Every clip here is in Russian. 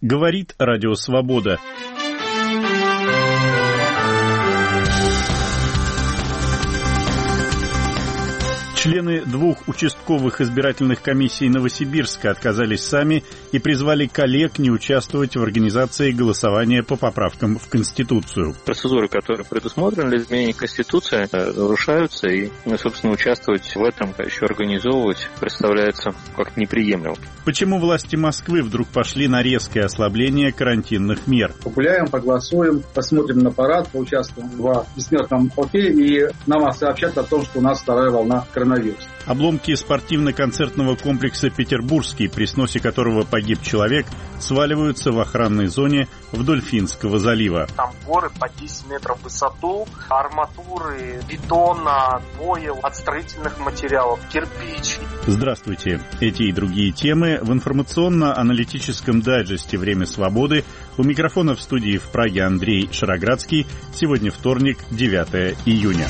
Говорит Радио Свобода. Члены двух участковых избирательных комиссий Новосибирска отказались сами и призвали коллег не участвовать в организации голосования по поправкам в Конституцию. Процедуры, которые предусмотрены для изменения Конституции, нарушаются, и, собственно, участвовать в этом, еще организовывать, представляется как неприемлемо. Почему власти Москвы вдруг пошли на резкое ослабление карантинных мер? Погуляем, поголосуем, посмотрим на парад, поучаствуем в бессмертном полке, и нам сообщат о том, что у нас вторая волна коронавируса. Обломки спортивно-концертного комплекса «Петербургский», при сносе которого погиб человек, сваливаются в охранной зоне вдоль Финского залива. Там горы по 10 метров в высоту, арматуры, бетона, войл, от строительных материалов, кирпич. Здравствуйте. Эти и другие темы в информационно-аналитическом дайджесте «Время свободы». У микрофона в студии в Праге Андрей Шароградский. Сегодня вторник, 9 июня.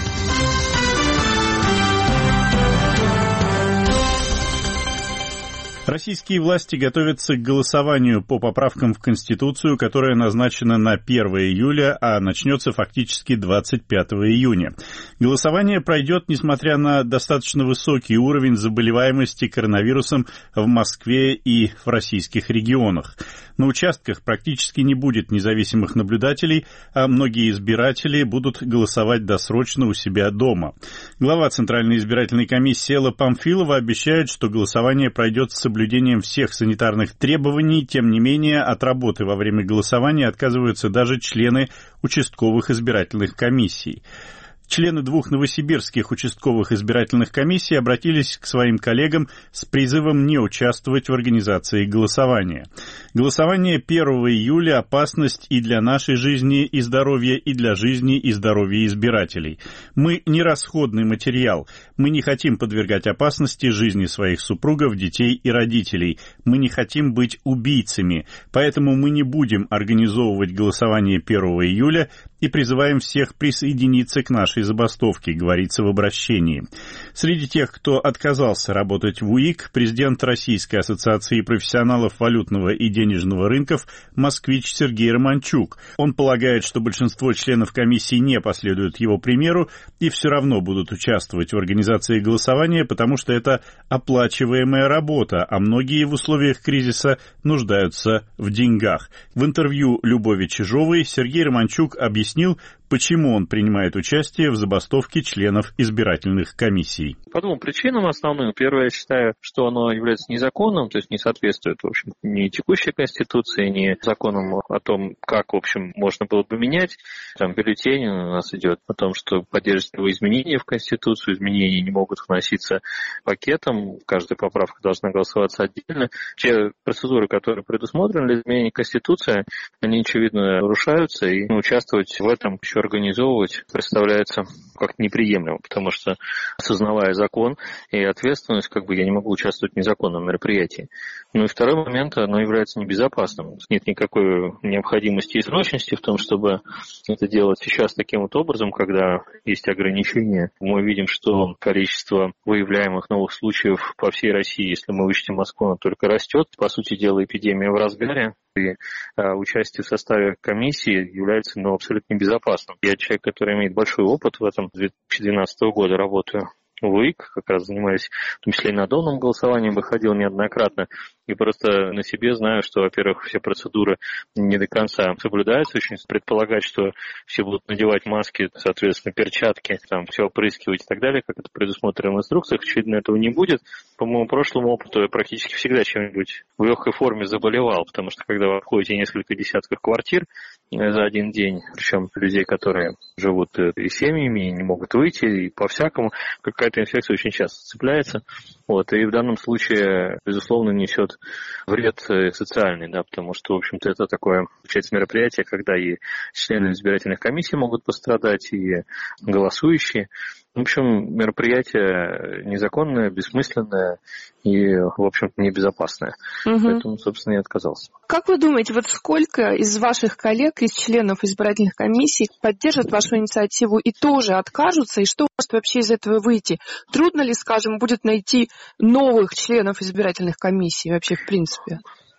Российские власти готовятся к голосованию по поправкам в Конституцию, которое назначено на 1 июля, а начнется фактически 25 июня. Голосование пройдет, несмотря на достаточно высокий уровень заболеваемости коронавирусом в Москве и в российских регионах. На участках практически не будет независимых наблюдателей, а многие избиратели будут голосовать досрочно у себя дома. Глава Центральной избирательной комиссии Элла Памфилова обещает, что голосование пройдет с соблюдением всех санитарных требований. Тем не менее, от работы во время голосования отказываются даже члены участковых избирательных комиссий. Члены двух новосибирских участковых избирательных комиссий обратились к своим коллегам с призывом не участвовать в организации голосования. Голосование 1 июля – опасность и для нашей жизни и здоровья, и для жизни и здоровья избирателей. Мы не расходный материал. Мы не хотим подвергать опасности жизни своих супругов, детей и родителей. Мы не хотим быть убийцами. Поэтому мы не будем организовывать голосование 1 июля и призываем всех присоединиться к нашей забастовке, говорится в обращении. Среди тех, кто отказался работать в УИК, президент Российской ассоциации профессионалов валютного и денежного рынков, москвич Сергей Романчук. Он полагает, что большинство членов комиссии не последуют его примеру и все равно будут участвовать в организации голосования, потому что это оплачиваемая работа, а многие в условиях кризиса нуждаются в деньгах. В интервью Любови Чижовой Сергей Романчук объяснил, почему он принимает участие в забастовке членов избирательных комиссий. По двум причинам основным. Первое, я считаю, что оно является незаконным, то есть не соответствует, в общем, ни текущей Конституции, ни законам о том, как, в общем, можно было бы менять. Там бюллетень у нас идет о том, что поддерживать его изменения в Конституцию, изменения не могут вноситься пакетом, каждая поправка должна голосоваться отдельно. Те процедуры, которые предусмотрены для изменения Конституции, они, очевидно, нарушаются, и участвовать в этом, еще организовывать, представляется как неприемлемо, потому что, осознавая закон и ответственность, я не могу участвовать в незаконном мероприятии. Ну и второй момент, оно является небезопасным. Нет никакой необходимости и срочности в том, чтобы это делать сейчас таким вот образом, когда есть ограничения. Мы видим, что количество выявляемых новых случаев по всей России, если мы вычтем Москву, оно только растет. По сути дела, эпидемия в разгаре. И участие в составе комиссии является абсолютно небезопасным. Я человек, который имеет большой опыт в этом. С 2012 года работаю в УИК, как раз занимаюсь, в том числе и надомным голосованием, выходил неоднократно. И просто на себе знаю, что, во-первых, все процедуры не до конца соблюдаются. Очень предполагать, что все будут надевать маски, соответственно, перчатки, все опрыскивать и так далее, как это предусмотрено в инструкциях. Очевидно, этого не будет. По моему прошлому опыту я практически всегда чем-нибудь в легкой форме заболевал, потому что когда вы обходите несколько десятков квартир за один день, причем людей, которые живут и семьями, и не могут выйти, и по-всякому, какая-то инфекция очень часто цепляется. И в данном случае, безусловно, несет вред социальный, потому что, в общем-то, это такое, получается, мероприятие, когда и члены избирательных комиссий могут пострадать, и голосующие. В общем, мероприятие незаконное, бессмысленное и, в общем-то, небезопасное. Поэтому, собственно, и отказался. Как вы думаете, сколько из ваших коллег, из членов избирательных комиссий поддержат вашу инициативу и тоже откажутся? И что может вообще из этого выйти? Трудно ли, скажем, будет найти новых членов избирательных комиссий вообще в принципе?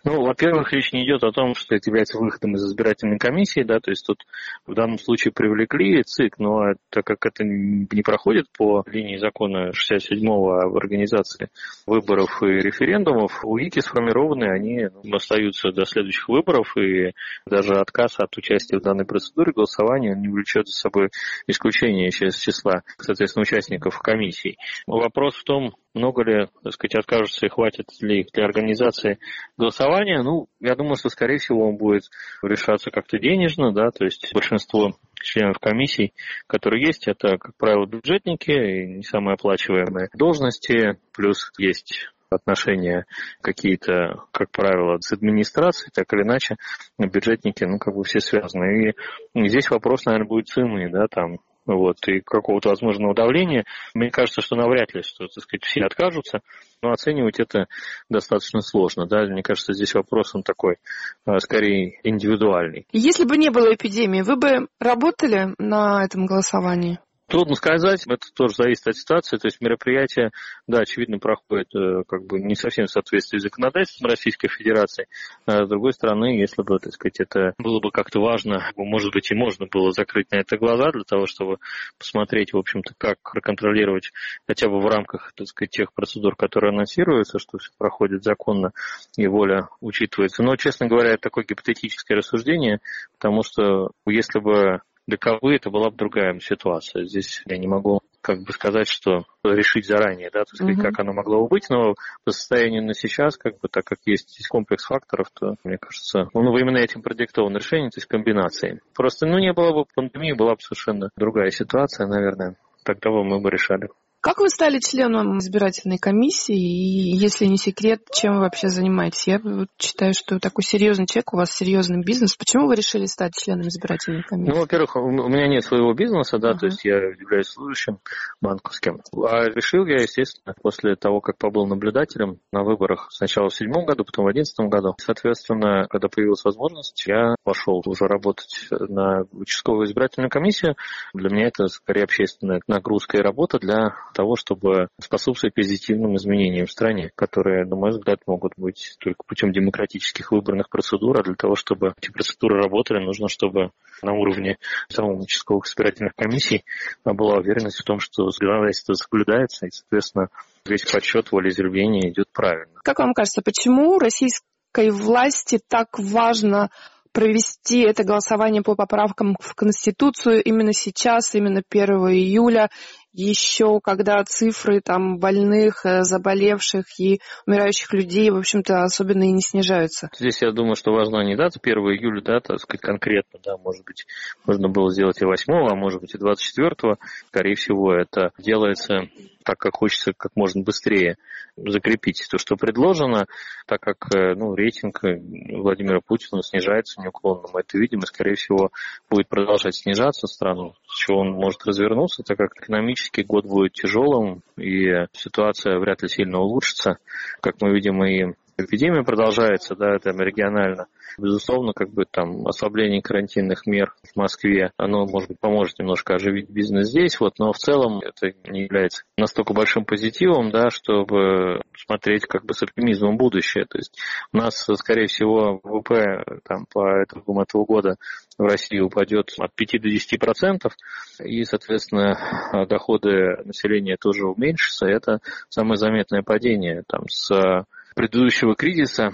Во-первых, речь не идет о том, что это является выходом из избирательной комиссии, да, то есть тут в данном случае привлекли ЦИК, но так как это не проходит по линии закона 67-го об организации выборов и референдумов, УИКи сформированы, они остаются до следующих выборов, и даже отказ от участия в данной процедуре голосования не влечет за собой исключение из числа, соответственно, участников комиссий. Вопрос в том, много ли, откажутся и хватит ли их для организации голосования. Я думаю, что, скорее всего, он будет решаться как-то денежно, да, то есть большинство членов комиссий, которые есть, это, как правило, бюджетники и не самые оплачиваемые должности, плюс есть отношения какие-то, как правило, с администрацией, так или иначе, бюджетники, все связаны. И здесь вопрос, наверное, будет цены, да, и какого-то возможного давления. Мне кажется, что навряд ли, что, все откажутся, но оценивать это достаточно сложно, да. Мне кажется, здесь вопрос, он такой, скорее, индивидуальный. Если бы не было эпидемии, вы бы работали на этом голосовании? Трудно сказать, это тоже зависит от ситуации, то есть мероприятие, да, очевидно, проходит не совсем в соответствии с законодательством Российской Федерации, а с другой стороны, если бы, это было бы как-то важно, может быть, и можно было закрыть на это глаза для того, чтобы посмотреть, в общем-то, как проконтролировать хотя бы в рамках, тех процедур, которые анонсируются, что все проходит законно и воля учитывается. Но, честно говоря, это такое гипотетическое рассуждение, потому что если бы для ковы это была бы другая ситуация. Здесь я не могу сказать, что решить заранее, да, как оно могло бы быть, но по состоянию на сейчас, так как есть комплекс факторов, то, мне кажется, именно этим продиктовано решение, то есть комбинацией. Просто, не было бы пандемии, была бы совершенно другая ситуация, наверное, тогда мы бы решали. Как вы стали членом избирательной комиссии, и, если не секрет, чем вы вообще занимаетесь? Я считаю, что такой серьезный человек, у вас серьезный бизнес. Почему вы решили стать членом избирательной комиссии? Во-первых, у меня нет своего бизнеса, да, то есть я являюсь служащим банковским. А решил я, естественно, после того, как побыл наблюдателем на выборах сначала в 2007 году, потом в 2011 году. Соответственно, когда появилась возможность, я пошел уже работать на участковую избирательную комиссию. Для меня это скорее общественная нагрузка и работа для того, чтобы способствовать позитивным изменениям в стране, которые, на мой взгляд, могут быть только путем демократических выборных процедур, а для того, чтобы эти процедуры работали, нужно, чтобы на уровне самых участковых избирательных комиссий была уверенность в том, что законодательство соблюдается, и, соответственно, весь подсчет волеизъявления идет правильно. Как вам кажется, почему российской власти так важно провести это голосование по поправкам в Конституцию именно сейчас, именно 1 июля, еще когда цифры больных, заболевших и умирающих людей, в общем-то, особенно и не снижаются? Здесь, я думаю, что важна не дата 1 июля, да, конкретно, да, может быть, можно было сделать и 8, а может быть и 24. Скорее всего, это делается так, как хочется как можно быстрее закрепить то, что предложено, так как рейтинг Владимира Путина снижается неуклонно. Мы это видим, и, скорее всего, будет продолжать снижаться страну, с чего он может развернуться, так как экономический год будет тяжелым, и ситуация вряд ли сильно улучшится. Как мы видим, и эпидемия продолжается, да, это регионально. Безусловно, ослабление карантинных мер в Москве, оно, может быть, поможет немножко оживить бизнес здесь, но в целом это не является настолько большим позитивом, да, чтобы смотреть с оптимизмом в будущее. То есть у нас, скорее всего, ВВП по итогам этого года в России упадет от 5 до 10%, и, соответственно, доходы населения тоже уменьшатся. Это самое заметное падение с предыдущего кризиса,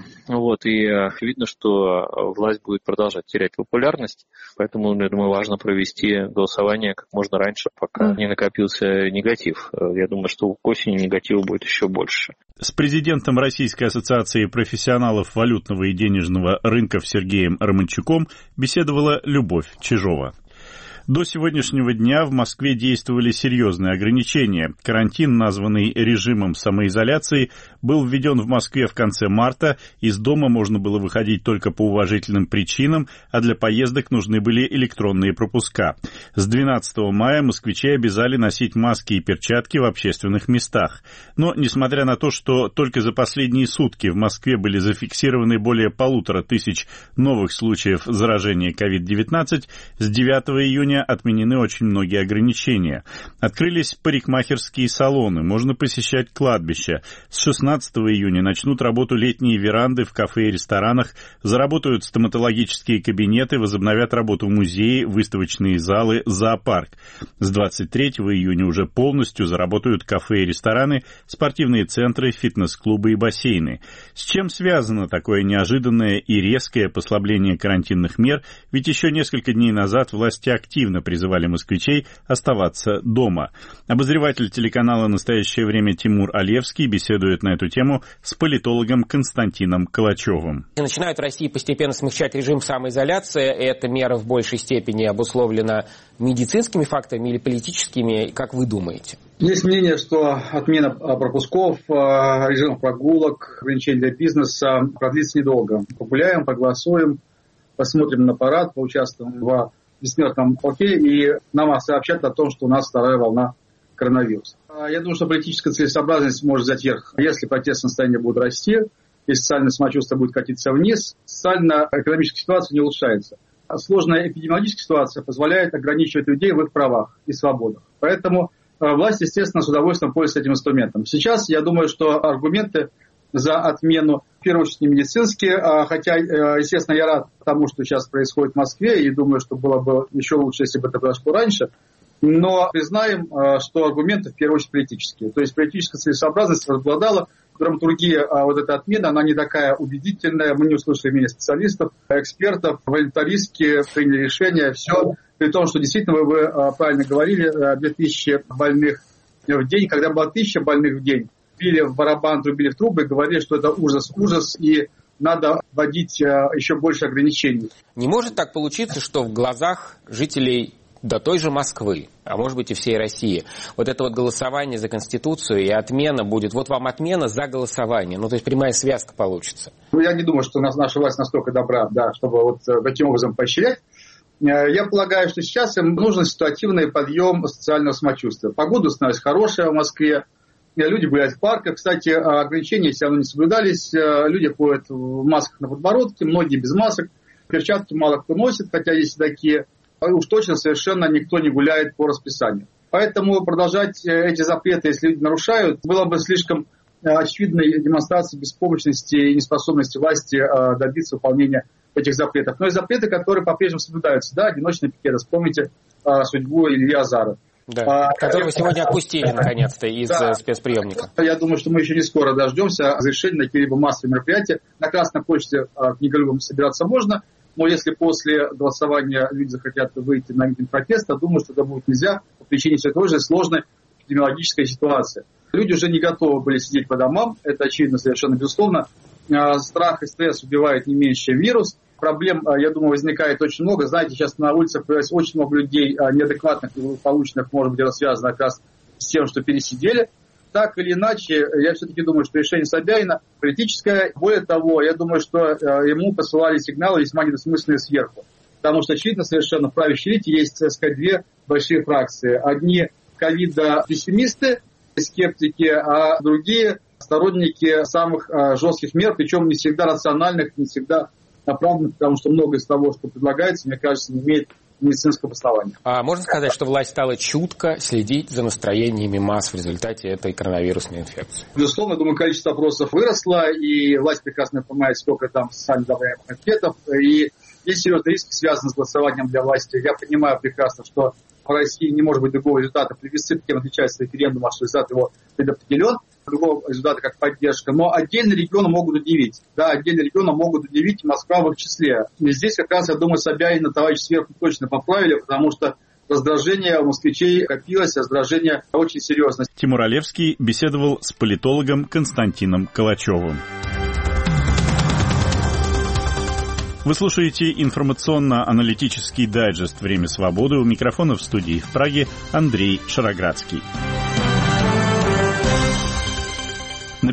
и видно, что власть будет продолжать терять популярность, поэтому, я думаю, важно провести голосование как можно раньше, пока не накопился негатив. Я думаю, что к осени негатива будет еще больше. С президентом Российской ассоциации профессионалов валютного и денежного рынков Сергеем Романчуком беседовала Любовь Чижова. До сегодняшнего дня в Москве действовали серьезные ограничения. Карантин, названный режимом самоизоляции, был введен в Москве в конце марта. Из дома можно было выходить только по уважительным причинам, а для поездок нужны были электронные пропуска. С 12 мая москвичей обязали носить маски и перчатки в общественных местах. Но, несмотря на то, что только за последние сутки в Москве были зафиксированы более 1500 новых случаев заражения COVID-19, с 9 июня сегодня отменены очень многие ограничения. Открылись парикмахерские салоны, можно посещать кладбища. С 16 июня начнут работу летние веранды в кафе и ресторанах, заработают стоматологические кабинеты, возобновят работу музеи, выставочные залы, зоопарк. С 23 июня уже полностью заработают кафе и рестораны, спортивные центры, фитнес-клубы и бассейны. С чем связано такое неожиданное и резкое послабление карантинных мер? Ведь еще несколько дней назад власти активно призывали москвичей оставаться дома. Обозреватель телеканала «Настоящее время» Тимур Алевский беседует на эту тему с политологом Константином Калачевым. Начинают в России постепенно смягчать режим самоизоляции. Эта мера в большей степени обусловлена медицинскими факторами или политическими, как вы думаете? Есть мнение, что отмена пропусков, режима прогулок, ограничений для бизнеса продлится недолго. Погуляем, поголосуем, посмотрим на парад, поучаствуем в бессмертном полке, и нам сообщат о том, что у нас вторая волна коронавируса. Я думаю, что политическая целесообразность может взять верх. Если протестное состояние будет расти, если социальное самочувствие будет катиться вниз, социально-экономическая ситуация не улучшается. Сложная эпидемиологическая ситуация позволяет ограничивать людей в их правах и свободах. Поэтому власть, естественно, с удовольствием пользуется этим инструментом. Сейчас, я думаю, что аргументы за отмену, в первую очередь, не медицинские, хотя, естественно, я рад тому, что сейчас происходит в Москве, и думаю, что было бы еще лучше, если бы это произошло раньше. Но признаем, что аргументы, в первую очередь, политические. То есть политическая целесообразность возобладала. Драматургия вот эта отмена, она не такая убедительная. Мы не услышали мнения специалистов, экспертов, волонтаристки приняли решение. Все. При том, что действительно, вы правильно говорили, 2000 больных в день. Когда было 1000 больных в день, били в барабан, трубили в трубы, говорили, что это ужас, и надо вводить еще больше ограничений. Не может так получиться, что в глазах жителей до той же Москвы, а может быть и всей России, вот это вот голосование за Конституцию и отмена будет, вот вам отмена за голосование, то есть прямая связка получится? Я не думаю, что наша власть настолько добра, чтобы вот таким образом поощрять. Я полагаю, что сейчас им нужен ситуативный подъем социального самочувствия. Погода становится хорошая в Москве, люди гуляют в парках. Кстати, ограничения все равно не соблюдались, люди ходят в масках на подбородке, многие без масок, перчатки мало кто носит, хотя есть такие. Уж точно совершенно никто не гуляет по расписанию. Поэтому продолжать эти запреты, если люди нарушают, было бы слишком очевидной демонстрацией беспомощности и неспособности власти добиться выполнения этих запретов. Но и запреты, которые по-прежнему соблюдаются. Одиночные пикеты. Вспомните судьбу Ильи Азара. Да, которого сегодня отпустили, наконец-то, из спецприемника. Я думаю, что мы еще не скоро дождемся разрешения на какие-либо массовые мероприятия. На Красной площади книголюбам собираться можно. Но если после голосования люди захотят выйти на митинг протеста, думаю, что это будет нельзя по причине все той же сложной эпидемиологической ситуации. Люди уже не готовы были сидеть по домам, это очевидно совершенно безусловно. Страх и стресс убивают не меньше, чем вирус. Проблем, я думаю, возникает очень много. Знаете, сейчас на улицах появляется очень много людей неадекватных и благополучных, может быть, это связано как раз с тем, что пересидели. Так или иначе, я все-таки думаю, что решение Собянина политическое. Более того, я думаю, что ему посылали сигналы весьма недосмысленные сверху. Потому что, очевидно, совершенно в правящей элите есть, так сказать, две большие фракции. Одни ковида-пессимисты, скептики, а другие сторонники самых жестких мер, причем не всегда рациональных, не всегда оправданных, потому что многое из того, что предлагается, мне кажется, не имеет медицинского обоснования. А можно сказать, что власть стала чутко следить за настроениями масс в результате этой коронавирусной инфекции? Безусловно, думаю, количество опросов выросло, и власть прекрасно понимает, сколько там социально одобряемых анкетов, и есть серьезный риск, связанный с голосованием для власти. Я понимаю прекрасно, что в России не может быть другого результата. Плебисцит, кем отличается референдум, что результат его предопределен, другого результата как поддержка. Но отдельные регионы могут удивить. Отдельные регионы могут удивить, Москва в их числе. И здесь как раз, я думаю, Собянина товарищи сверху точно поправили, потому что раздражение у москвичей копилось, раздражение очень серьезное. Тимур Алевский беседовал с политологом Константином Калачевым. Вы слушаете информационно-аналитический дайджест «Время свободы». У микрофона в студии в Праге Андрей Шароградский. На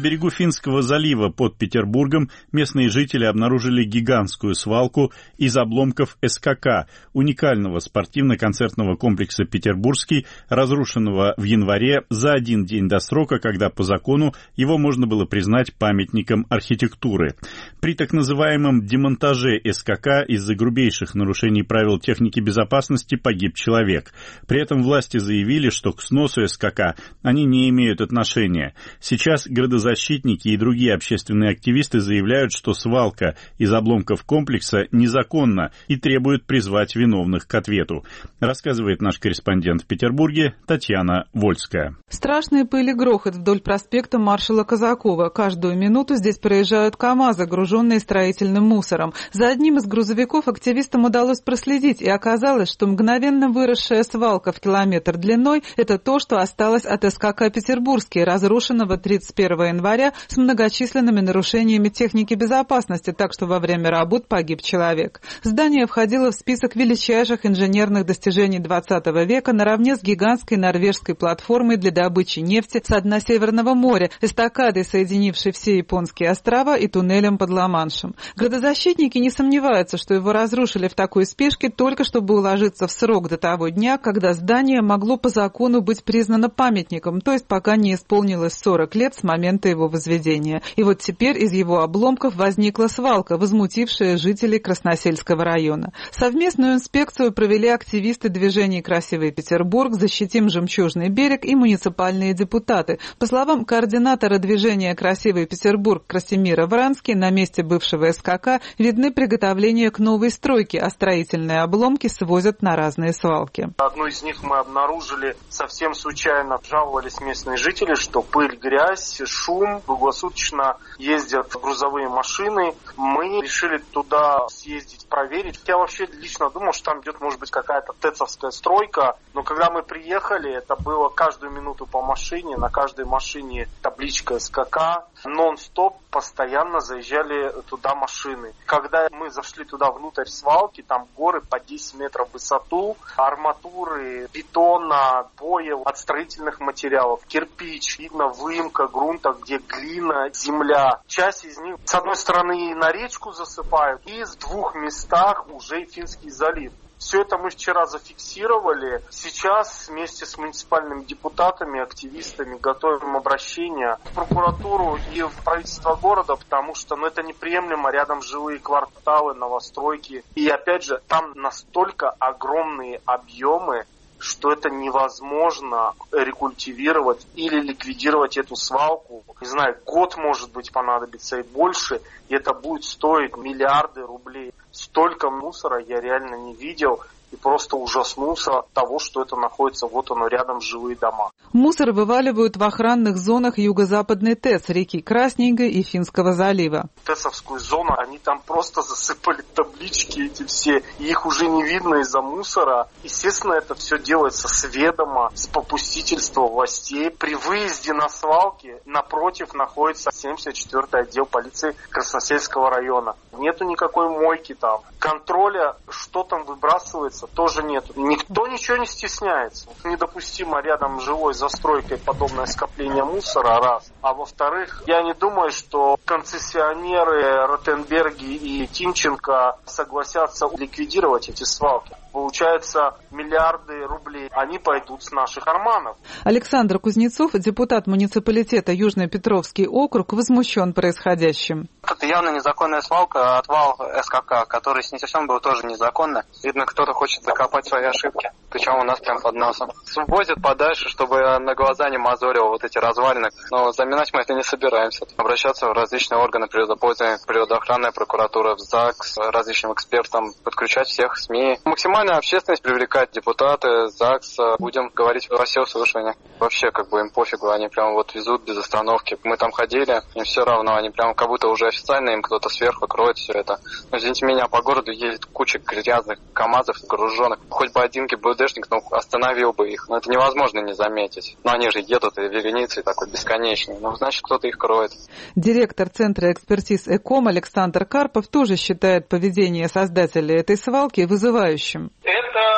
берегу Финского залива под Петербургом местные жители обнаружили гигантскую свалку из обломков СКК, уникального спортивно-концертного комплекса «Петербургский», разрушенного в январе за один день до срока, когда по закону его можно было признать памятником архитектуры. При так называемом демонтаже СКК из-за грубейших нарушений правил техники безопасности погиб человек. При этом власти заявили, что к сносу СКК они не имеют отношения. Сейчас градозащитники и другие общественные активисты заявляют, что свалка из обломков комплекса незаконна и требуют призвать виновных к ответу. Рассказывает наш корреспондент в Петербурге Татьяна Вольская. Страшные пыль и грохот вдоль проспекта маршала Казакова. Каждую минуту здесь проезжают КАМАЗы, груженные строительным мусором. За одним из грузовиков активистам удалось проследить, и оказалось, что мгновенно выросшая свалка в километр длиной – это то, что осталось от СКК «Петербургский», разрушенного 31 января с многочисленными нарушениями техники безопасности, так что во время работ погиб человек. Здание входило в список величайших инженерных достижений XX века наравне с гигантской норвежской платформой для добычи нефти со дна Северного моря, эстакадой, соединившей все японские острова, и туннелем под Ла-Маншем. Градозащитники не сомневаются, что его разрушили в такой спешке только чтобы уложиться в срок до того дня, когда здание могло по закону быть признано памятником, то есть пока не исполнилось 40 лет с момента его возведения. И вот теперь из его обломков возникла свалка, возмутившая жителей Красносельского района. Совместную инспекцию провели активисты движений «Красивый Петербург», «Защитим Жемчужный берег» и муниципальные депутаты. По словам координатора движения «Красивый Петербург» Красимира Вранский, на месте бывшего СКК видны приготовления к новой стройке, а строительные обломки свозят на разные свалки. Одну из них мы обнаружили совсем случайно. Жаловались местные жители, что пыль, грязь, шум, круглосуточно ездят грузовые машины. Мы решили туда съездить, проверить. Я вообще лично думал, что там идет, может быть, какая-то ТЭЦовская стройка. Но когда мы приехали, это было каждую минуту по машине. На каждой машине табличка СКК. Нон-стоп постоянно заезжали туда машины. Когда мы зашли туда внутрь свалки, там горы по 10 метров в высоту, арматуры, бетона, боев, от строительных материалов, кирпич, видно выемка грунта, где глина, земля. Часть из них, с одной стороны, на речку засыпают, и в двух местах уже Финский залив. Все это мы вчера зафиксировали. Сейчас вместе с муниципальными депутатами, активистами готовим обращение в прокуратуру и в правительство города, потому что это неприемлемо. Рядом жилые кварталы, новостройки. И опять же, там настолько огромные объемы, что это невозможно рекультивировать или ликвидировать эту свалку. Не знаю, год, может быть, понадобится и больше, и это будет стоить миллиарды рублей. Столько мусора я реально не видел и просто ужаснулся от того, что это находится вот оно рядом с жилые дома. Мусор вываливают в охранных зонах юго-западной ТЭЦ, реки Красненькой и Финского залива. ТЭЦовскую зону, они там просто засыпали таблички эти все, и их уже не видно из-за мусора. Естественно, это все делается с ведома, с попустительства властей. При выезде на свалки напротив находится 74-й отдел полиции Красносельского района. Нету никакой мойки там. Контроля, что там выбрасывается, тоже нету. Никто ничего не стесняется. Недопустимо рядом с жилой застройкой подобное скопление мусора, раз. А во-вторых, я не думаю, что концессионеры Ротенберги и Тимченко согласятся ликвидировать эти свалки. Получается, миллиарды рублей, они пойдут с наших карманов. Александр Кузнецов, депутат муниципалитета Южно-Петровский округ, возмущен происходящим. Это явно незаконная свалка, отвал СКК, который снесен был тоже незаконно. Видно, кто-то хочет закопать свои ошибки, причем у нас прям под носом. Возят подальше, чтобы на глаза не мозолило вот эти развалины. Но заминать мы это не собираемся. Обращаться в различные органы природопользования, природоохранная прокуратура, в ЗАГС, различным экспертам, подключать всех СМИ. Максимальная общественность привлекать, депутаты, ЗАГС. Будем говорить во всеуслышание. Вообще, им пофигу, они прям везут без остановки. Мы там ходили, им все равно, они прям как будто уже официально, им кто-то сверху кроет все это. Но, извините меня, по городу ездит куча грязных КАМАЗов, груженных. Хоть бы один ГИБДДшник, остановил бы их. Но это невозможно не заметить. Но они же едут и вереницей такой бесконечной. Значит, кто-то их кроет. Директор Центра экспертиз ЭКОМ Александр Карпов тоже считает поведение создателей этой свалки вызывающим. Это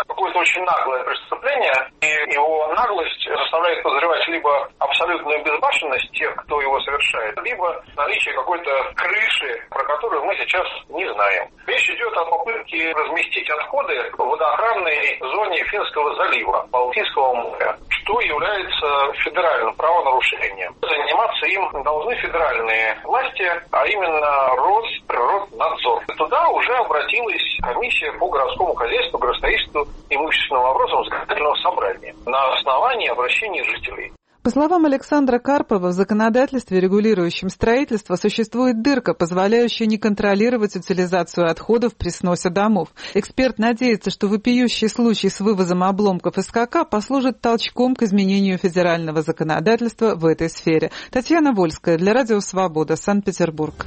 какое-то очень наглое преступление, и его наглость заставляет подозревать либо абсолютную безбашенность тех, кто его совершает, либо наличие какой-то крыши, про которую мы сейчас не знаем. Речь идет о попытке разместить отходы в водоохранной зоне Финского залива, Балтийского моря, что является федеральным правонарушением. Заниматься им должны федеральные власти, а именно Росприроднадзор. Туда уже обратилась комиссия по городскому хозяйству, градостроительству и имущественным вопросам законодательного собрания на основании обращений жителей. По словам Александра Карпова, в законодательстве, регулирующем строительство, существует дырка, позволяющая не контролировать утилизацию отходов при сносе домов. Эксперт надеется, что вопиющий случай с вывозом обломков СКК послужит толчком к изменению федерального законодательства в этой сфере. Татьяна Вольская для Радио Свобода, Санкт-Петербург.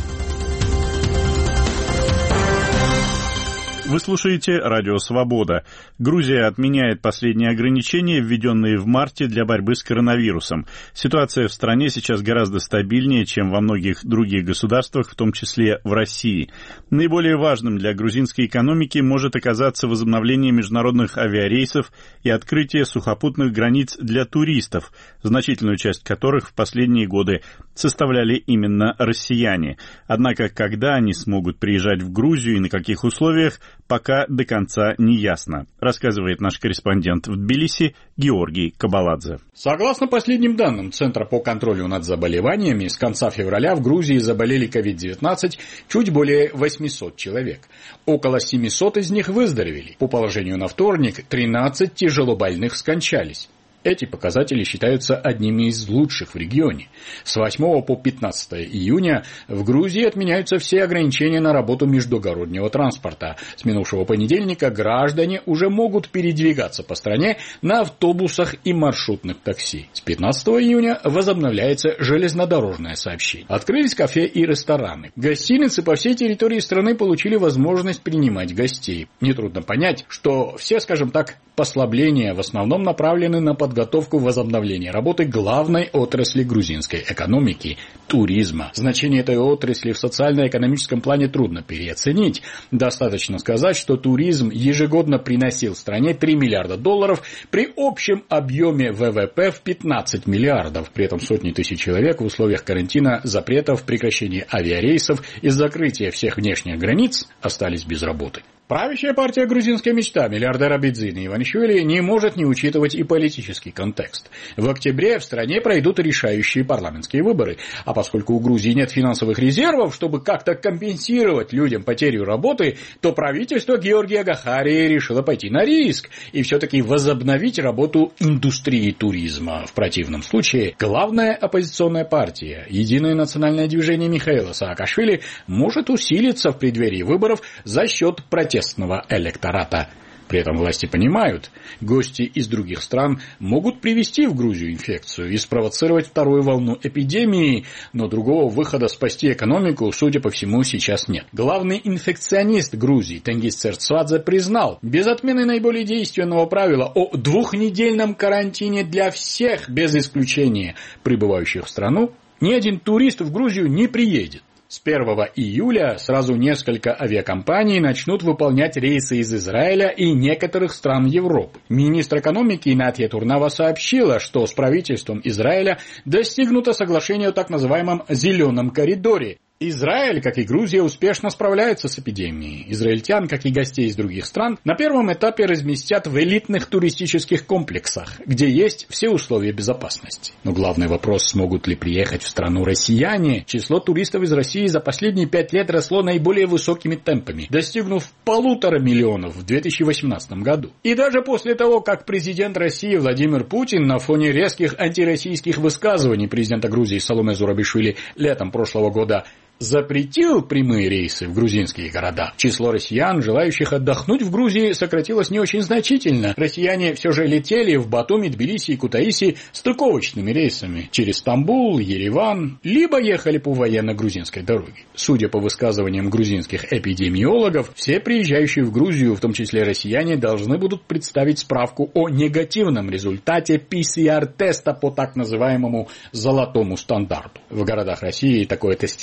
Вы слушаете Радио Свобода. Грузия отменяет последние ограничения, введенные в марте для борьбы с коронавирусом. Ситуация в стране сейчас гораздо стабильнее, чем во многих других государствах, в том числе в России. Наиболее важным для грузинской экономики может оказаться возобновление международных авиарейсов и открытие сухопутных границ для туристов, значительную часть которых в последние годы составляли именно россияне. Однако, когда они смогут приезжать в Грузию и на каких условиях, пока до конца не ясно, рассказывает наш корреспондент в Тбилиси Георгий Кабаладзе. Согласно последним данным Центра по контролю над заболеваниями, с конца февраля в Грузии заболели COVID-19 чуть более 800 человек. Около 700 из них выздоровели. По положению на вторник 13 тяжелобольных скончались. Эти показатели считаются одними из лучших в регионе. С 8 по 15 июня в Грузии отменяются все ограничения на работу междугороднего транспорта. С минувшего понедельника граждане уже могут передвигаться по стране на автобусах и маршрутных такси. С 15 июня возобновляется железнодорожное сообщение. Открылись кафе и рестораны. Гостиницы по всей территории страны получили возможность принимать гостей. Нетрудно понять, что все, скажем так, послабления в основном направлены на подготовку возобновления работы главной отрасли грузинской экономики – туризма. Значение этой отрасли в социально-экономическом плане трудно переоценить. Достаточно сказать, что туризм ежегодно приносил стране $3 миллиарда при общем объеме ВВП в 15 миллиардов. При этом сотни тысяч человек в условиях карантина, запретов, прекращения авиарейсов и закрытия всех внешних границ остались без работы. Правящая партия «Грузинская мечта» миллиардера Бидзина Иванишвили не может не учитывать и политический контекст. В октябре в стране пройдут решающие парламентские выборы, а поскольку у Грузии нет финансовых резервов, чтобы как-то компенсировать людям потерю работы, то правительство Георгия Гахарии решило пойти на риск и все-таки возобновить работу индустрии туризма. В противном случае главная оппозиционная партия, Единое национальное движение Михаила Саакашвили, может усилиться в преддверии выборов за счет протестного электората. При этом власти понимают, гости из других стран могут привести в Грузию инфекцию и спровоцировать вторую волну эпидемии, но другого выхода спасти экономику, судя по всему, сейчас нет. Главный инфекционист Грузии Тенгиз Церцвадзе признал, без отмены наиболее действенного правила о 2-недельном карантине для всех, без исключения прибывающих в страну, ни один турист в Грузию не приедет. С 1 июля сразу несколько авиакомпаний начнут выполнять рейсы из Израиля и некоторых стран Европы. Министр экономики Натья Турнава сообщила, что с правительством Израиля достигнуто соглашение о так называемом «зеленом коридоре». Израиль, как и Грузия, успешно справляются с эпидемией. Израильтян, как и гостей из других стран, на первом этапе разместят в элитных туристических комплексах, где есть все условия безопасности. Но главный вопрос, смогут ли приехать в страну россияне. Число туристов из России за последние 5 лет росло наиболее высокими темпами, достигнув 1,5 миллиона в 2018 году. И даже после того, как президент России Владимир Путин на фоне резких антироссийских высказываний президента Грузии Саломе Зурабишвили летом прошлого года запретил прямые рейсы в грузинские города, число россиян, желающих отдохнуть в Грузии, сократилось не очень значительно. Россияне все же летели в Батуми, Тбилиси и Кутаиси стыковочными рейсами через Стамбул, Ереван, либо ехали по военно-грузинской дороге. Судя по высказываниям грузинских эпидемиологов, все приезжающие в Грузию, в том числе россияне, должны будут представить справку о негативном результате PCR-теста по так называемому «золотому стандарту». В городах России такое тестирование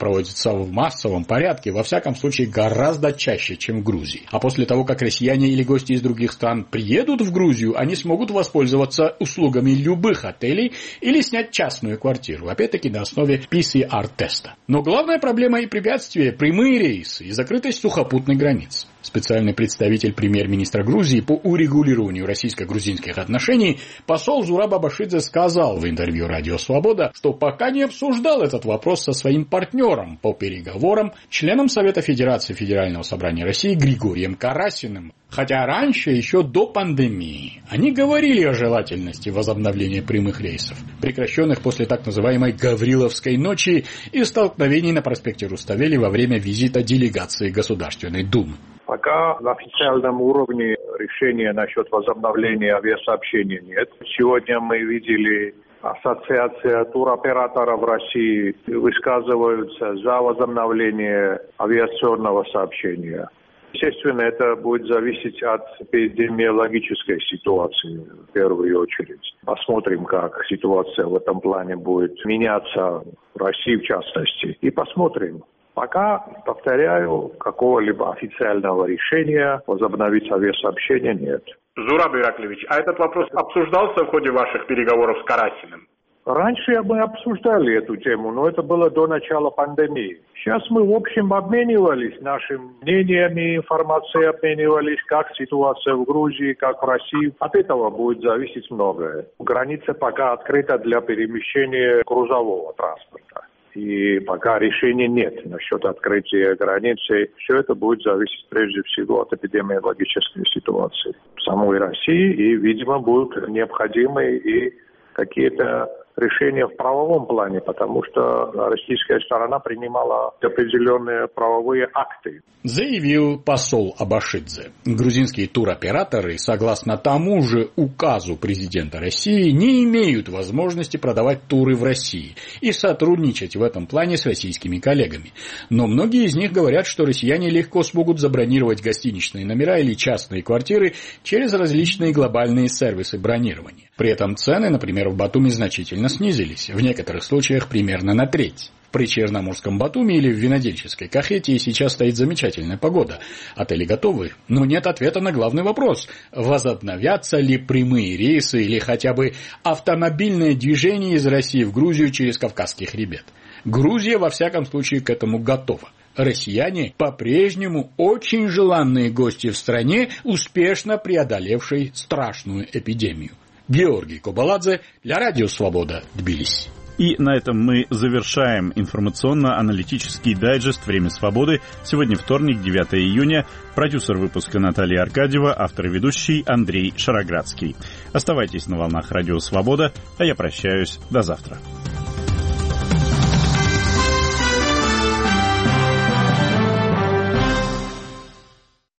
проводится в массовом порядке, во всяком случае гораздо чаще, чем в Грузии. А после того, как россияне или гости из других стран приедут в Грузию, они смогут воспользоваться услугами любых отелей или снять частную квартиру, опять-таки на основе PCR-теста. Но главная проблема и препятствие – прямые рейсы и закрытость сухопутных границ. Специальный представитель премьер-министра Грузии по урегулированию российско-грузинских отношений посол Зураб Абашидзе сказал в интервью «Радио Свобода», что пока не обсуждал этот вопрос со своим партнером по переговорам, членом Совета Федерации Федерального собрания России Григорием Карасиным. Хотя раньше, еще до пандемии, они говорили о желательности возобновления прямых рейсов, прекращенных после так называемой Гавриловской ночи и столкновений на проспекте Руставели во время визита делегации Государственной Думы. Пока на официальном уровне решения насчет возобновления авиасообщения нет. Сегодня мы видели, Ассоциация туроператоров России высказываются за возобновление авиационного сообщения. Естественно, это будет зависеть от эпидемиологической ситуации в первую очередь. Посмотрим, как ситуация в этом плане будет меняться в России в частности. И посмотрим. Пока, повторяю, какого-либо официального решения возобновить авиасообщение нет. Зураб Ираклевич, а этот вопрос обсуждался в ходе ваших переговоров с Карасиным? Раньше мы обсуждали эту тему, но это было до начала пандемии. Сейчас мы, в общем, обменивались нашими мнениями, информацией обменивались, как ситуация в Грузии, как в России. От этого будет зависеть многое. Граница пока открыта для перемещения грузового транспорта. И пока решения нет насчет открытия границы, все это будет зависеть прежде всего от эпидемиологической ситуации в самой России. И, видимо, будут необходимы и какие-то решения в правовом плане, потому что российская сторона принимала определенные правовые акты. Заявил посол Абашидзе. Грузинские туроператоры, согласно тому же указу президента России, не имеют возможности продавать туры в России и сотрудничать в этом плане с российскими коллегами. Но многие из них говорят, что россияне легко смогут забронировать гостиничные номера или частные квартиры через различные глобальные сервисы бронирования. При этом цены, например, в Батуми значительно снизились, в некоторых случаях примерно на треть. При Черноморском Батуми или в винодельческой Кахетии сейчас стоит замечательная погода. Отели готовы, но нет ответа на главный вопрос. Возобновятся ли прямые рейсы или хотя бы автомобильное движение из России в Грузию через Кавказский хребет? Грузия, во всяком случае, к этому готова. Россияне по-прежнему очень желанные гости в стране, успешно преодолевшей страшную эпидемию. Георгий Кобаладзе для Радио Свобода, Тбилиси. И на этом мы завершаем информационно-аналитический дайджест «Время свободы». Сегодня вторник, 9 июня. Продюсер выпуска Наталья Аркадьева, автор и ведущий Андрей Шароградский. Оставайтесь на волнах Радио Свобода, а я прощаюсь. До завтра.